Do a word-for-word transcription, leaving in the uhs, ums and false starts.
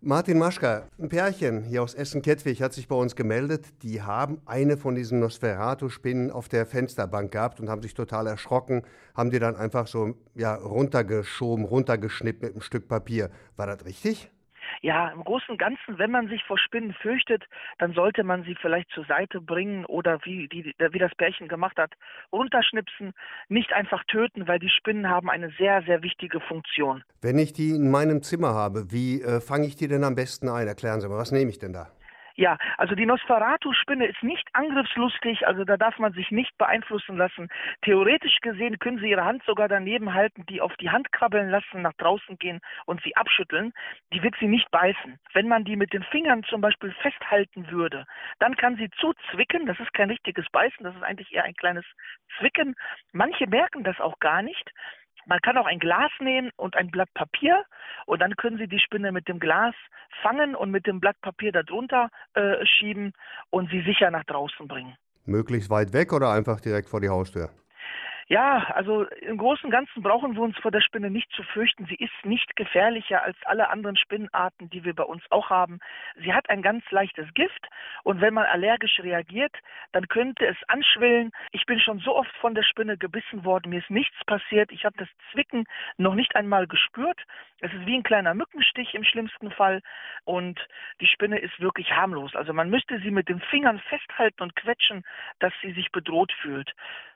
Martin Maschka, ein Pärchen hier aus Essen-Kettwig hat sich bei uns gemeldet. Die haben eine von diesen Nosferatu-Spinnen auf der Fensterbank gehabt und haben sich total erschrocken, haben die dann einfach so ja, runtergeschoben, runtergeschnippt mit einem Stück Papier. War das richtig? Ja, im Großen und Ganzen, wenn man sich vor Spinnen fürchtet, dann sollte man sie vielleicht zur Seite bringen oder wie, die, wie das Pärchen gemacht hat, runterschnipsen, nicht einfach töten, weil die Spinnen haben eine sehr, sehr wichtige Funktion. Wenn ich die in meinem Zimmer habe, wie äh, fange ich die denn am besten ein? Erklären Sie mal, was nehme ich denn da? Ja, also die Nosferatu-Spinne ist nicht angriffslustig, also da darf man sich nicht beeinflussen lassen. Theoretisch gesehen können Sie Ihre Hand sogar daneben halten, die auf die Hand krabbeln lassen, nach draußen gehen und sie abschütteln. Die wird sie nicht beißen. Wenn man die mit den Fingern zum Beispiel festhalten würde, dann kann sie zuzwicken. Das ist kein richtiges Beißen, das ist eigentlich eher ein kleines Zwicken. Manche merken das auch gar nicht. Man kann auch ein Glas nehmen und ein Blatt Papier und dann können Sie die Spinne mit dem Glas fangen und mit dem Blatt Papier darunter äh, schieben und sie sicher nach draußen bringen. Möglichst weit weg oder einfach direkt vor die Haustür? Ja, also im Großen und Ganzen brauchen wir uns vor der Spinne nicht zu fürchten. Sie ist nicht gefährlicher als alle anderen Spinnenarten, die wir bei uns auch haben. Sie hat ein ganz leichtes Gift und wenn man allergisch reagiert, dann könnte es anschwillen. Ich bin schon so oft von der Spinne gebissen worden, mir ist nichts passiert. Ich habe das Zwicken noch nicht einmal gespürt. Es ist wie ein kleiner Mückenstich im schlimmsten Fall und die Spinne ist wirklich harmlos. Also man müsste sie mit den Fingern festhalten und quetschen, dass sie sich bedroht fühlt.